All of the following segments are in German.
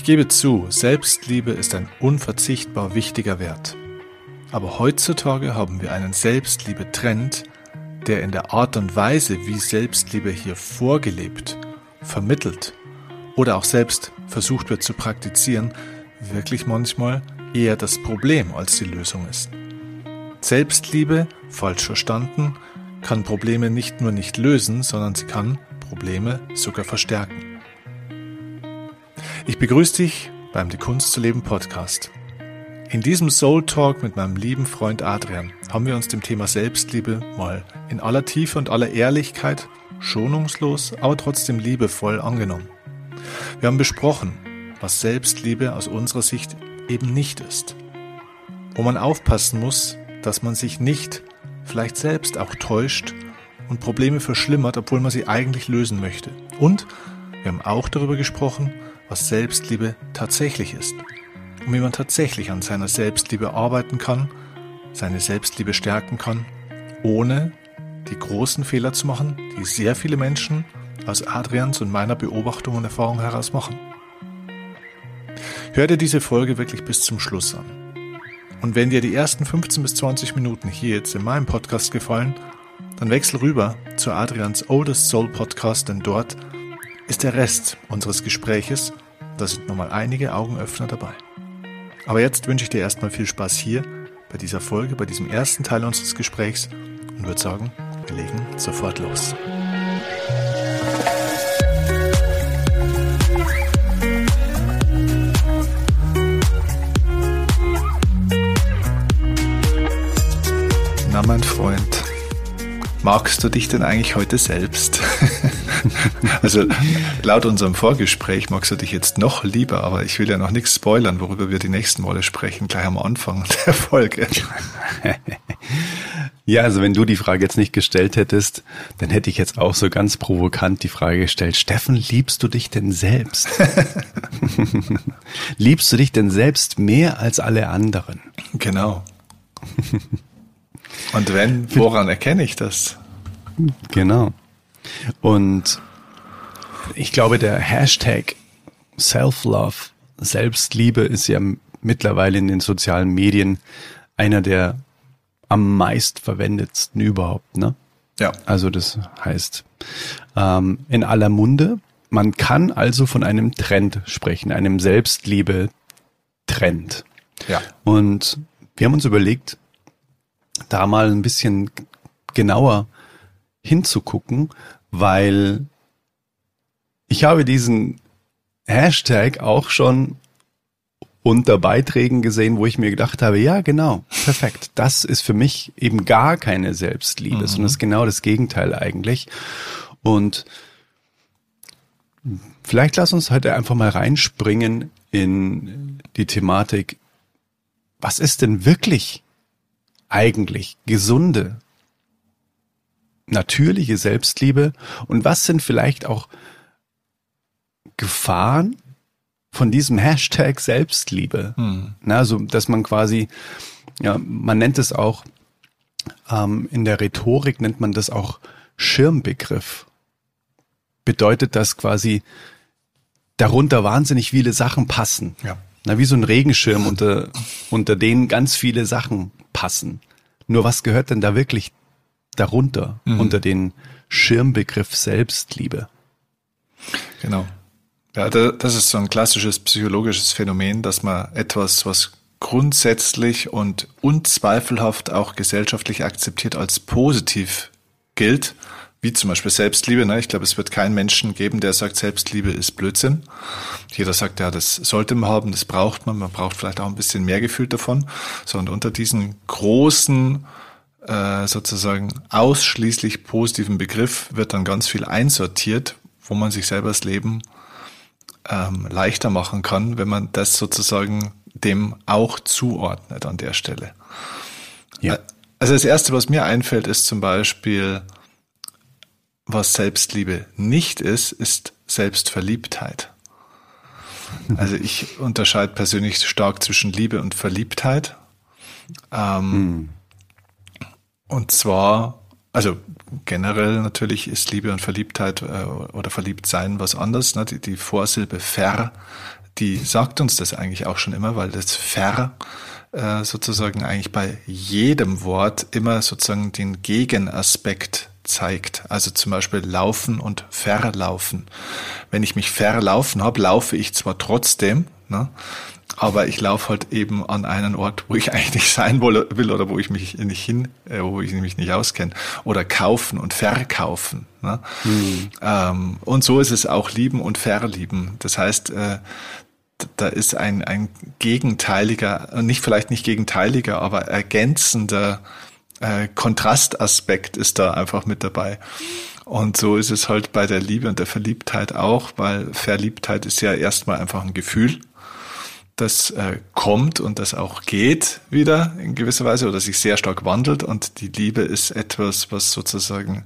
Ich gebe zu, Selbstliebe ist ein unverzichtbar wichtiger Wert. Aber heutzutage haben wir einen Selbstliebe-Trend, der in der Art und Weise, wie Selbstliebe hier vorgelebt, vermittelt oder auch selbst versucht wird zu praktizieren, wirklich manchmal eher das Problem als die Lösung ist. Selbstliebe, falsch verstanden, kann Probleme nicht nur nicht lösen, sondern sie kann Probleme sogar verstärken. Ich begrüße dich beim Die Kunst zu leben Podcast. In diesem Soul Talk mit meinem lieben Freund Adrian haben wir uns dem Thema Selbstliebe mal in aller Tiefe und aller Ehrlichkeit, schonungslos, aber trotzdem liebevoll angenommen. Wir haben besprochen, was Selbstliebe aus unserer Sicht eben nicht ist. Wo man aufpassen muss, dass man sich nicht vielleicht selbst auch täuscht und Probleme verschlimmert, obwohl man sie eigentlich lösen möchte. Und wir haben auch darüber gesprochen, was Selbstliebe tatsächlich ist und wie man tatsächlich an seiner Selbstliebe arbeiten kann, seine Selbstliebe stärken kann, ohne die großen Fehler zu machen, die sehr viele Menschen aus Adrians und meiner Beobachtung und Erfahrung heraus machen. Hör dir diese Folge wirklich bis zum Schluss an. Und wenn dir die ersten 15 bis 20 Minuten hier jetzt in meinem Podcast gefallen, dann wechsel rüber zu Adrians Oldest Soul Podcast, denn dort ist der Rest unseres Gespräches. Da sind nochmal einige Augenöffner dabei. Aber jetzt wünsche ich dir erstmal viel Spaß hier bei dieser Folge, bei diesem ersten Teil unseres Gesprächs und würde sagen, wir legen sofort los. Na, mein Freund, magst du dich denn eigentlich heute selbst? Also laut unserem Vorgespräch magst du dich jetzt noch lieber, aber ich will ja noch nichts spoilern, worüber wir die nächsten Male sprechen, gleich am Anfang der Folge. Ja, also wenn du die Frage jetzt nicht gestellt hättest, dann hätte ich jetzt auch so ganz provokant die Frage gestellt, Steffen, liebst du dich denn selbst? Liebst du dich denn selbst mehr als alle anderen? Genau. Und wenn, woran erkenne ich das? Genau. Und ich glaube, der Hashtag Self-Love, Selbstliebe ist ja mittlerweile in den sozialen Medien einer der am meist verwendetsten überhaupt, ne? Ja. Also das heißt, in aller Munde, man kann also von einem Trend sprechen, einem Selbstliebe-Trend. Ja. Und wir haben uns überlegt, da mal ein bisschen genauer hinzugucken, weil ich habe diesen Hashtag auch schon unter Beiträgen gesehen, wo ich mir gedacht habe, ja genau, perfekt, das ist für mich eben gar keine Selbstliebe, sondern ist genau das Gegenteil eigentlich. Und vielleicht lass uns heute einfach mal reinspringen in die Thematik, was ist denn wirklich eigentlich gesunde, natürliche Selbstliebe und was sind vielleicht auch Gefahren von diesem Hashtag Selbstliebe? Na, also, dass man quasi, ja, man nennt es auch, in der Rhetorik nennt man das auch Schirmbegriff. Bedeutet, dass quasi darunter wahnsinnig viele Sachen passen. Ja. Na, wie so ein Regenschirm, unter denen ganz viele Sachen passen. Nur was gehört denn da wirklich darunter, unter den Schirmbegriff Selbstliebe? Genau. Ja, das ist so ein klassisches psychologisches Phänomen, dass man etwas, was grundsätzlich und unzweifelhaft auch gesellschaftlich akzeptiert als positiv gilt, wie zum Beispiel Selbstliebe. Ne? Ich glaube, es wird keinen Menschen geben, der sagt, Selbstliebe ist Blödsinn. Jeder sagt, ja, das sollte man haben, das braucht man. Man braucht vielleicht auch ein bisschen mehr Gefühl davon. Sondern unter diesen großen, sozusagen ausschließlich positiven Begriff wird dann ganz viel einsortiert, wo man sich selber das Leben leichter machen kann, wenn man das sozusagen dem auch zuordnet an der Stelle. Ja. Also das Erste, was mir einfällt, ist zum Beispiel, was Selbstliebe nicht ist, ist Selbstverliebtheit. Also ich unterscheide persönlich stark zwischen Liebe und Verliebtheit. Und zwar, also generell natürlich ist Liebe und Verliebtheit oder Verliebtsein was anderes. Ne? Die Vorsilbe ver, die sagt uns das eigentlich auch schon immer, weil das sozusagen eigentlich bei jedem Wort immer sozusagen den Gegenaspekt zeigt. Also zum Beispiel laufen und verlaufen. Wenn ich mich verlaufen habe, laufe ich zwar trotzdem, ne, aber ich laufe halt eben an einen Ort, wo ich eigentlich nicht sein will oder wo ich mich nicht auskenne. Oder kaufen und verkaufen. Ne? Und so ist es auch lieben und verlieben. Das heißt, da ist ein gegenteiliger, vielleicht nicht gegenteiliger, aber ergänzender Kontrastaspekt ist da einfach mit dabei. Und so ist es halt bei der Liebe und der Verliebtheit auch, weil Verliebtheit ist ja erstmal einfach ein Gefühl, das kommt und das auch geht wieder in gewisser Weise oder sich sehr stark wandelt. Und die Liebe ist etwas, was sozusagen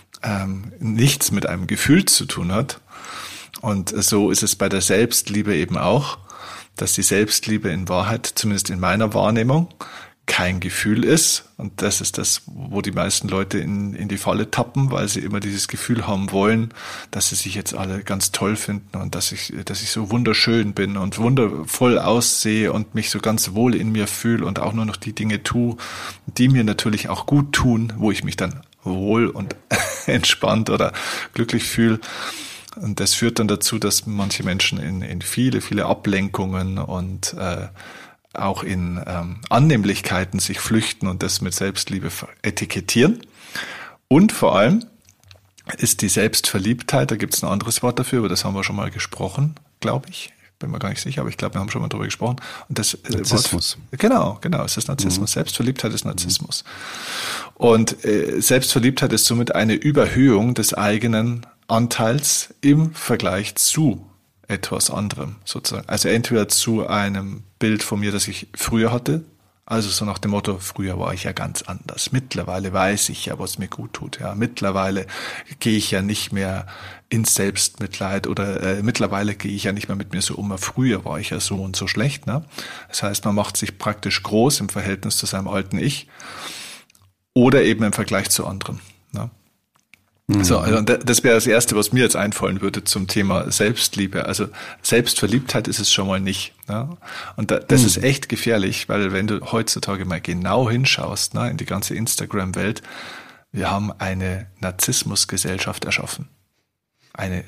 nichts mit einem Gefühl zu tun hat. Und so ist es bei der Selbstliebe eben auch, dass die Selbstliebe in Wahrheit, zumindest in meiner Wahrnehmung, kein Gefühl ist. Und das ist das, wo die meisten Leute in die Falle tappen, weil sie immer dieses Gefühl haben wollen, dass sie sich jetzt alle ganz toll finden und dass ich so wunderschön bin und wundervoll aussehe und mich so ganz wohl in mir fühle und auch nur noch die Dinge tue, die mir natürlich auch gut tun, wo ich mich dann wohl und entspannt oder glücklich fühle. Und das führt dann dazu, dass manche Menschen in viele Ablenkungen und auch in Annehmlichkeiten sich flüchten und das mit Selbstliebe etikettieren. Und vor allem ist die Selbstverliebtheit, da gibt es ein anderes Wort dafür, über das haben wir schon mal gesprochen, glaube ich. Bin mir gar nicht sicher, aber ich glaube, wir haben schon mal drüber gesprochen. Und das Narzissmus. Genau, es ist Narzissmus. Selbstverliebtheit ist Narzissmus. Und Selbstverliebtheit ist somit eine Überhöhung des eigenen Anteils im Vergleich zu etwas anderem sozusagen. Also entweder zu einem Bild von mir, das ich früher hatte, also so nach dem Motto, früher war ich ja ganz anders. Mittlerweile weiß ich ja, was mir gut tut. Ja, mittlerweile gehe ich ja nicht mehr ins Selbstmitleid oder mittlerweile gehe ich ja nicht mehr mit mir so um. Früher war ich ja so und so schlecht. Ne? Das heißt, man macht sich praktisch groß im Verhältnis zu seinem alten Ich oder eben im Vergleich zu anderen. Ne? So, also das wäre das Erste, was mir jetzt einfallen würde zum Thema Selbstliebe. Also Selbstverliebtheit ist es schon mal nicht. Ne? Und das ist echt gefährlich, weil wenn du heutzutage mal genau hinschaust, ne, in die ganze Instagram-Welt, wir haben eine Narzissmusgesellschaft erschaffen. Eine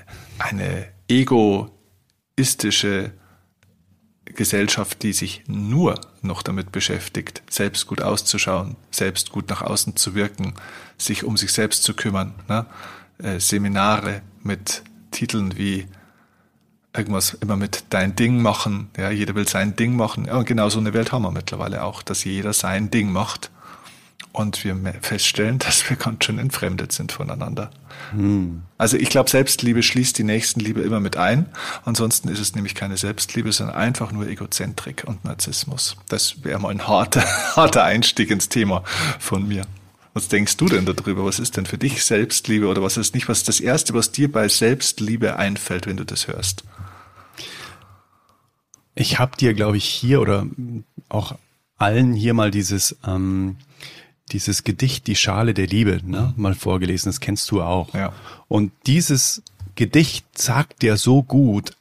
egoistische Gesellschaft, die sich nur noch damit beschäftigt, selbst gut auszuschauen, selbst gut nach außen zu wirken, sich um sich selbst zu kümmern. Ne? Seminare mit Titeln wie irgendwas immer mit dein Ding machen. Ja, jeder will sein Ding machen. Ja, und genau so eine Welt haben wir mittlerweile auch, dass jeder sein Ding macht. Und wir feststellen, dass wir ganz schön entfremdet sind voneinander. Also ich glaube, Selbstliebe schließt die Nächstenliebe immer mit ein. Ansonsten ist es nämlich keine Selbstliebe, sondern einfach nur Egozentrik und Narzissmus. Das wäre mal ein harter Einstieg ins Thema von mir. Was denkst du denn darüber? Was ist denn für dich Selbstliebe oder was ist das Erste, was dir bei Selbstliebe einfällt, wenn du das hörst? Ich habe dir, glaube ich, hier oder auch allen hier mal dieses Gedicht Die Schale der Liebe mal vorgelesen. Das kennst du auch. Ja. Und dieses Gedicht sagt dir so gut.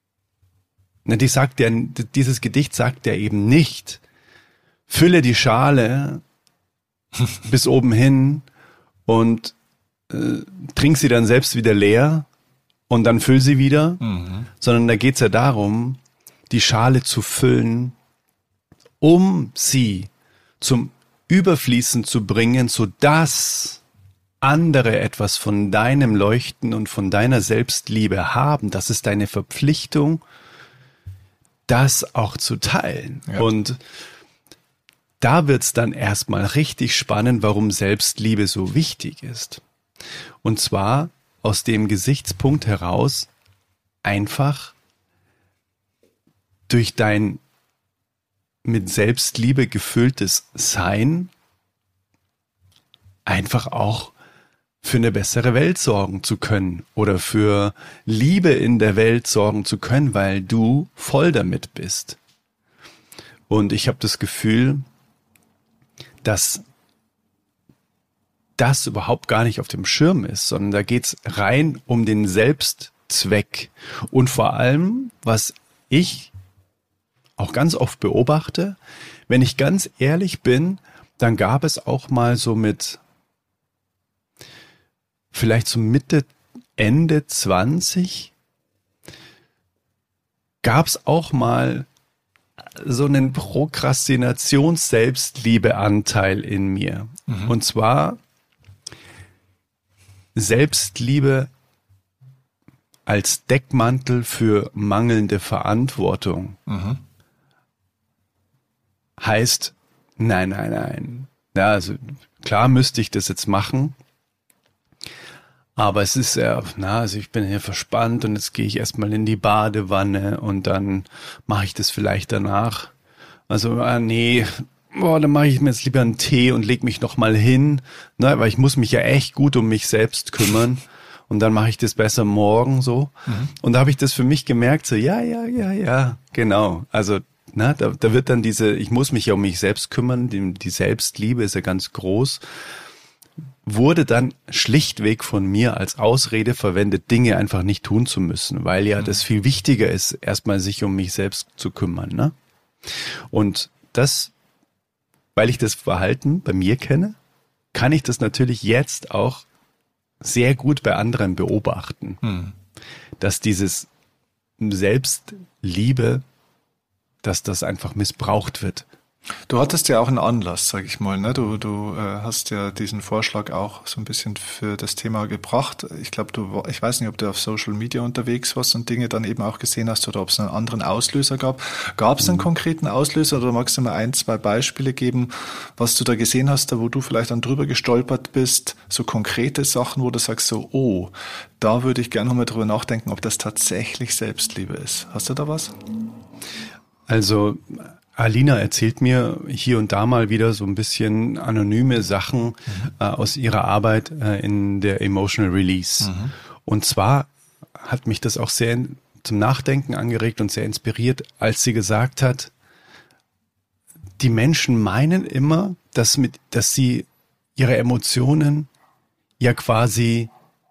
Dieses Gedicht sagt dir eben nicht, fülle die Schale bis oben hin und trink sie dann selbst wieder leer und dann füll sie wieder, sondern da geht's ja darum, die Schale zu füllen, um sie zum Überfließen zu bringen, sodass andere etwas von deinem Leuchten und von deiner Selbstliebe haben. Das ist deine Verpflichtung, das auch zu teilen. Ja. Und da wird's dann erstmal richtig spannend, warum Selbstliebe so wichtig ist. Und zwar aus dem Gesichtspunkt heraus, einfach durch dein mit Selbstliebe gefülltes Sein einfach auch für eine bessere Welt sorgen zu können oder für Liebe in der Welt sorgen zu können, weil du voll damit bist. Und ich habe das Gefühl, dass das überhaupt gar nicht auf dem Schirm ist, sondern da geht's rein um den Selbstzweck. Und vor allem, was ich auch ganz oft beobachte, wenn ich ganz ehrlich bin, dann gab es auch mal so vielleicht so Mitte, Ende 20, gab es auch mal so einen Prokrastinations-Selbstliebe-Anteil in mir. Mhm. Und zwar Selbstliebe als Deckmantel für mangelnde Verantwortung. Mhm. Heißt, nein. Ja, also klar müsste ich das jetzt machen, aber es ist ja, also ich bin hier verspannt und jetzt gehe ich erstmal in die Badewanne und dann mache ich das vielleicht danach. Also, dann mache ich mir jetzt lieber einen Tee und leg mich noch mal hin, ne, weil ich muss mich ja echt gut um mich selbst kümmern und dann mache ich das besser morgen so. Mhm. Und da habe ich das für mich gemerkt, so ja, genau. Also, da wird dann ich muss mich ja um mich selbst kümmern, die Selbstliebe ist ja ganz groß, wurde dann schlichtweg von mir als Ausrede verwendet, Dinge einfach nicht tun zu müssen, weil ja das viel wichtiger ist, erstmal sich um mich selbst zu kümmern, ne? Und das, weil ich das Verhalten bei mir kenne, kann ich das natürlich jetzt auch sehr gut bei anderen beobachten, dass dieses Selbstliebe, dass das einfach missbraucht wird. Du hattest ja auch einen Anlass, sag ich mal, ne? Du hast ja diesen Vorschlag auch so ein bisschen für das Thema gebracht. Ich glaube, ich weiß nicht, ob du auf Social Media unterwegs warst und Dinge dann eben auch gesehen hast oder ob es einen anderen Auslöser gab. Gab es einen konkreten Auslöser oder magst du mal 1, 2 Beispiele geben, was du da gesehen hast, da wo du vielleicht dann drüber gestolpert bist, so konkrete Sachen, wo du sagst so, oh, da würde ich gerne nochmal drüber nachdenken, ob das tatsächlich Selbstliebe ist. Hast du da was? Also Alina erzählt mir hier und da mal wieder so ein bisschen anonyme Sachen aus ihrer Arbeit in der Emotional Release. Mhm. Und zwar hat mich das auch sehr zum Nachdenken angeregt und sehr inspiriert, als sie gesagt hat, die Menschen meinen immer, dass sie ihre Emotionen ja quasi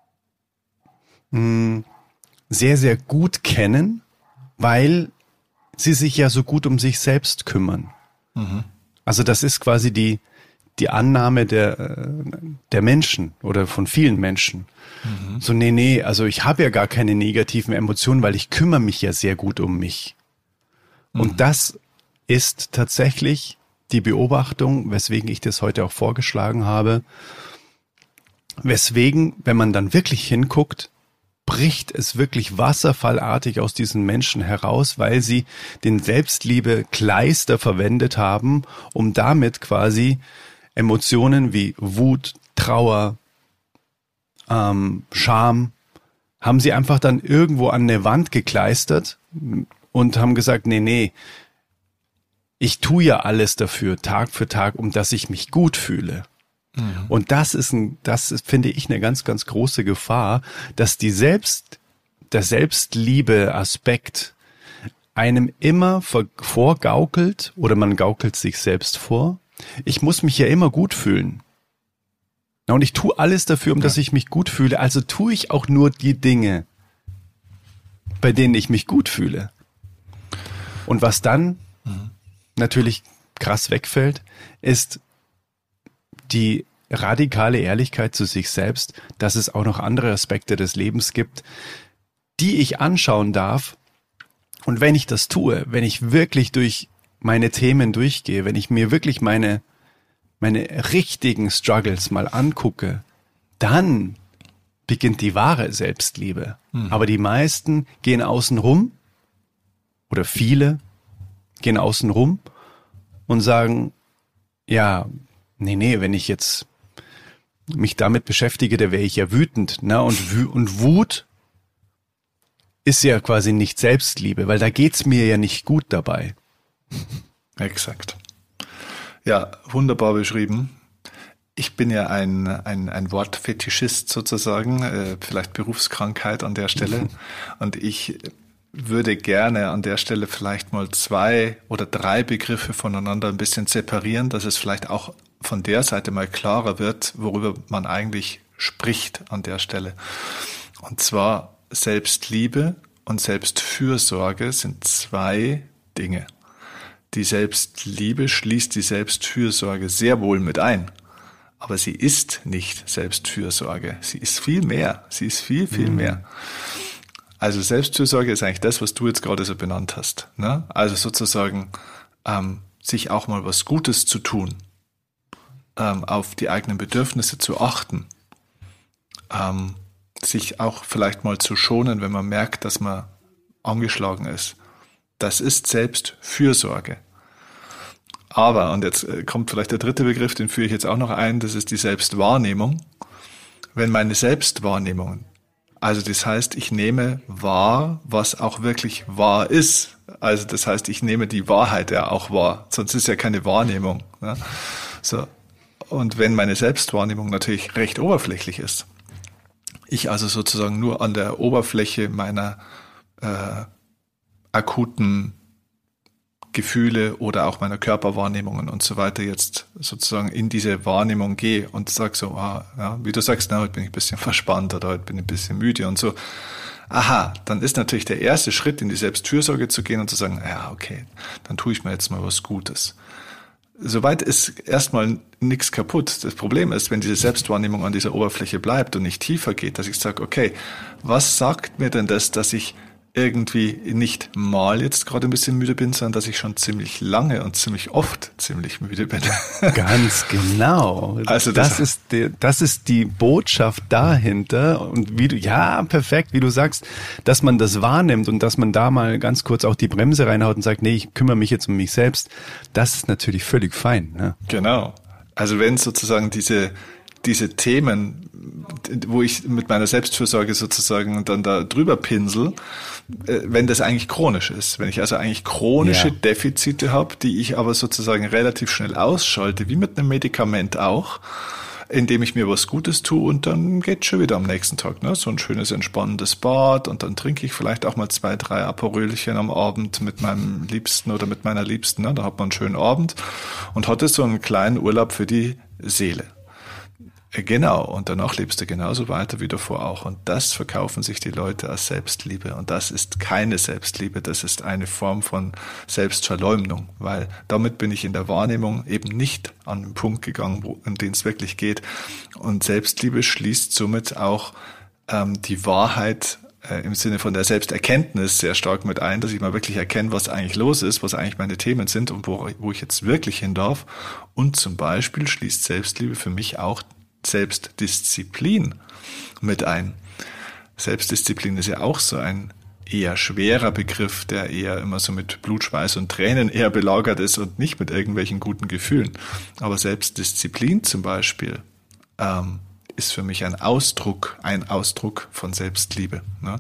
sehr, sehr gut kennen, weil sie sich ja so gut um sich selbst kümmern. Mhm. Also das ist quasi die Annahme der Menschen oder von vielen Menschen. Mhm. So, also ich habe ja gar keine negativen Emotionen, weil ich kümmere mich ja sehr gut um mich. Mhm. Und das ist tatsächlich die Beobachtung, weswegen ich das heute auch vorgeschlagen habe, weswegen, wenn man dann wirklich hinguckt, bricht es wirklich wasserfallartig aus diesen Menschen heraus, weil sie den Selbstliebe-Kleister verwendet haben, um damit quasi Emotionen wie Wut, Trauer, Scham, haben sie einfach dann irgendwo an eine Wand gekleistert und haben gesagt, nee, ich tue ja alles dafür, Tag für Tag, um dass ich mich gut fühle. Und das ist, finde ich, eine ganz, ganz große Gefahr, dass der Selbstliebe-Aspekt einem immer vorgaukelt oder man gaukelt sich selbst vor. Ich muss mich ja immer gut fühlen. Und ich tue alles dafür, dass ich mich gut fühle. Also tue ich auch nur die Dinge, bei denen ich mich gut fühle. Und was dann natürlich krass wegfällt, ist die radikale Ehrlichkeit zu sich selbst, dass es auch noch andere Aspekte des Lebens gibt, die ich anschauen darf. Und wenn ich das tue, wenn ich wirklich durch meine Themen durchgehe, wenn ich mir wirklich meine richtigen Struggles mal angucke, dann beginnt die wahre Selbstliebe. Aber die meisten gehen außen rum, oder viele gehen außen rum und sagen, ja, nee, wenn ich jetzt mich damit beschäftige, da wäre ich ja wütend. Ne? Und Wut ist ja quasi nicht Selbstliebe, weil da geht's mir ja nicht gut dabei. Exakt. Ja, wunderbar beschrieben. Ich bin ja ein Wortfetischist sozusagen, vielleicht Berufskrankheit an der Stelle. Und ich würde gerne an der Stelle vielleicht mal 2 oder 3 Begriffe voneinander ein bisschen separieren, dass es vielleicht auch von der Seite mal klarer wird, worüber man eigentlich spricht an der Stelle. Und zwar Selbstliebe und Selbstfürsorge sind zwei Dinge. Die Selbstliebe schließt die Selbstfürsorge sehr wohl mit ein. Aber sie ist nicht Selbstfürsorge. Sie ist viel mehr. Sie ist viel, viel mehr. Also Selbstfürsorge ist eigentlich das, was du jetzt gerade so benannt hast. Ne? Also sozusagen sich auch mal was Gutes zu tun, auf die eigenen Bedürfnisse zu achten, sich auch vielleicht mal zu schonen, wenn man merkt, dass man angeschlagen ist. Das ist Selbstfürsorge. Aber, und jetzt kommt vielleicht der dritte Begriff, den führe ich jetzt auch noch ein, das ist die Selbstwahrnehmung. Wenn meine Selbstwahrnehmung, also das heißt, ich nehme wahr, was auch wirklich wahr ist. Also das heißt, ich nehme die Wahrheit ja auch wahr, sonst ist ja keine Wahrnehmung. Ne? So. Und wenn meine Selbstwahrnehmung natürlich recht oberflächlich ist, ich also sozusagen nur an der Oberfläche meiner akuten Gefühle oder auch meiner Körperwahrnehmungen und so weiter jetzt sozusagen in diese Wahrnehmung gehe und sag so, wie du sagst, heute bin ich ein bisschen verspannt oder heute bin ich ein bisschen müde und so. Aha, dann ist natürlich der erste Schritt, in die Selbstfürsorge zu gehen und zu sagen, ja, okay, dann tue ich mir jetzt mal was Gutes. Soweit ist erstmal nichts kaputt. Das Problem ist, wenn diese Selbstwahrnehmung an dieser Oberfläche bleibt und nicht tiefer geht, dass ich sage, okay, was sagt mir denn das, dass ich irgendwie nicht mal jetzt gerade ein bisschen müde bin, sondern dass ich schon ziemlich lange und ziemlich oft ziemlich müde bin. Ganz genau. Also das ist die Botschaft dahinter und perfekt, wie du sagst, dass man das wahrnimmt und dass man da mal ganz kurz auch die Bremse reinhaut und sagt, nee, ich kümmere mich jetzt um mich selbst. Das ist natürlich völlig fein. Ne? Genau. Also wenn sozusagen diese Themen, wo ich mit meiner Selbstfürsorge sozusagen dann da drüber pinsel, wenn das eigentlich chronisch ist, wenn ich also eigentlich chronische Defizite habe, die ich aber sozusagen relativ schnell ausschalte, wie mit einem Medikament auch, indem ich mir was Gutes tue und dann geht's schon wieder am nächsten Tag, ne? So ein schönes, entspannendes Bad und dann trinke ich vielleicht auch mal 2, 3 Aperölchen am Abend mit meinem Liebsten oder mit meiner Liebsten, ne? Da hat man einen schönen Abend und hatte so einen kleinen Urlaub für die Seele. Genau, und danach lebst du genauso weiter wie davor auch. Und das verkaufen sich die Leute als Selbstliebe. Und das ist keine Selbstliebe, das ist eine Form von Selbstverleumdung, weil damit bin ich in der Wahrnehmung eben nicht an den Punkt gegangen, um den es wirklich geht. Und Selbstliebe schließt somit auch die Wahrheit im Sinne von der Selbsterkenntnis sehr stark mit ein, dass ich mal wirklich erkenne, was eigentlich los ist, was eigentlich meine Themen sind und wo ich jetzt wirklich hin darf. Und zum Beispiel schließt Selbstliebe für mich auch Selbstdisziplin mit ein. Selbstdisziplin ist ja auch so ein eher schwerer Begriff, der eher immer so mit Blut, Schweiß und Tränen eher belagert ist und nicht mit irgendwelchen guten Gefühlen. Aber Selbstdisziplin zum Beispiel ist für mich ein Ausdruck von Selbstliebe. Ne?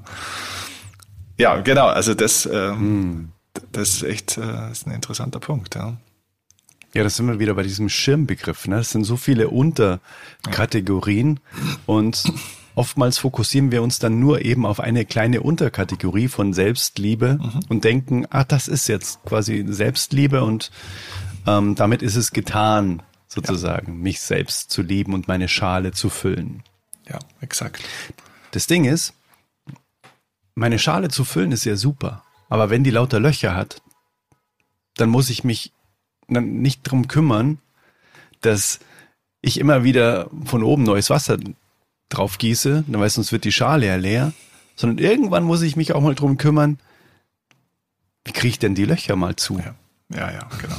Ja, genau, also das ist echt ist ein interessanter Punkt, ja. Ja, das sind wir wieder bei diesem Schirmbegriff. Ne? Das sind so viele Unterkategorien und oftmals fokussieren wir uns dann nur eben auf eine kleine Unterkategorie von Selbstliebe und denken, das ist jetzt quasi Selbstliebe und damit ist es getan, sozusagen, mich selbst zu lieben und meine Schale zu füllen. Ja, exakt. Das Ding ist, meine Schale zu füllen ist ja super, aber wenn die lauter Löcher hat, dann muss ich mich nicht drum kümmern, dass ich immer wieder von oben neues Wasser drauf gieße, dann sonst wird die Schale ja leer, sondern irgendwann muss ich mich auch mal drum kümmern, wie kriege ich denn die Löcher mal zu? Ja, genau.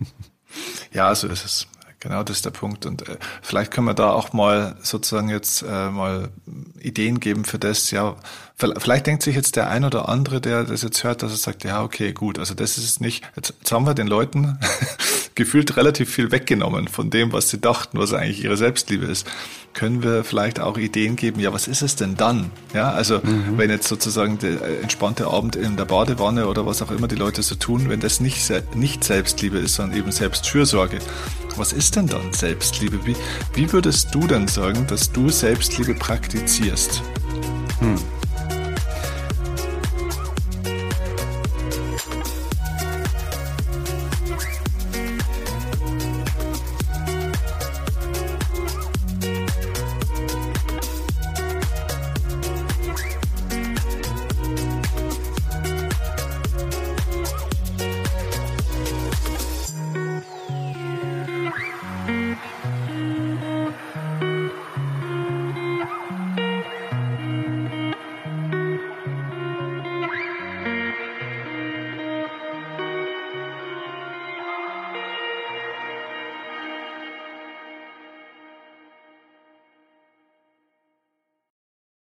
Ja, so ist es. Genau, das ist der Punkt. Und vielleicht können wir da auch mal sozusagen jetzt mal Ideen geben für das. Ja, vielleicht denkt sich jetzt der ein oder andere, der das jetzt hört, dass er sagt, ja, okay, gut, also das ist es nicht. Jetzt haben wir den Leuten gefühlt relativ viel weggenommen von dem, was sie dachten, was eigentlich ihre Selbstliebe ist. Können wir vielleicht auch Ideen geben, ja, was ist es denn dann? Ja, also wenn jetzt sozusagen der entspannte Abend in der Badewanne oder was auch immer die Leute so tun, wenn das nicht Selbstliebe ist, sondern eben Selbstfürsorge, was ist denn dann Selbstliebe? Wie würdest du denn sagen, dass du Selbstliebe praktizierst?